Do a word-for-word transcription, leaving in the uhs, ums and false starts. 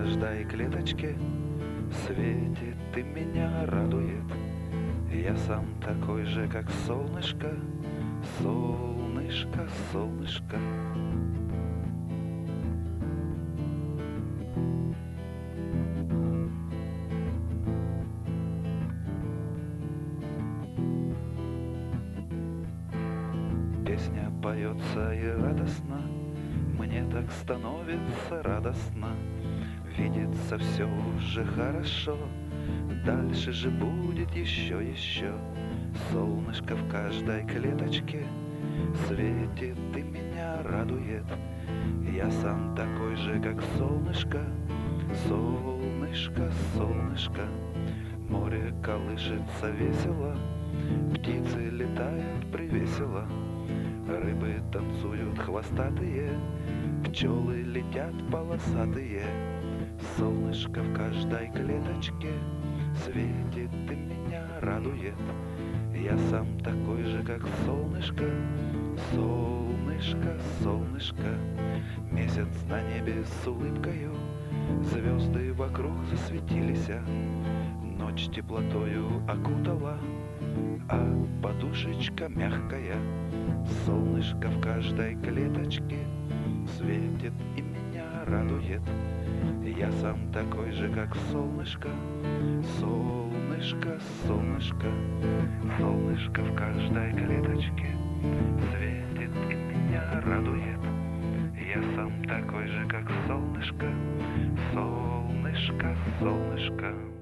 каждой клеточке светит и меня радует. Я сам такой же, как солнышко, солнышко, солнышко. Песня поется и радостно, мне так становится радостно. Видится все уже хорошо, дальше же будет еще, еще. Солнышко в каждой клеточке светит и меня радует. Я сам такой же, как солнышко, солнышко, солнышко. Море колышется весело, птицы летают привесело, рыбы танцуют хвостатые, пчелы летят полосатые. Солнышко в каждой клеточке светит и меня радует. Я сам такой же, как солнышко, солнышко, солнышко. Месяц на небе с улыбкою, звезды вокруг засветились, ночь теплотою окутала, а подушечка мягкая. Солнышко в каждой клеточке светит и меня радует. Я сам такой же, как солнышко, солнышко, солнышко. Солнышко в каждой клеточке светит и меня радует. Я сам такой же, как солнышко, солнышко, солнышко.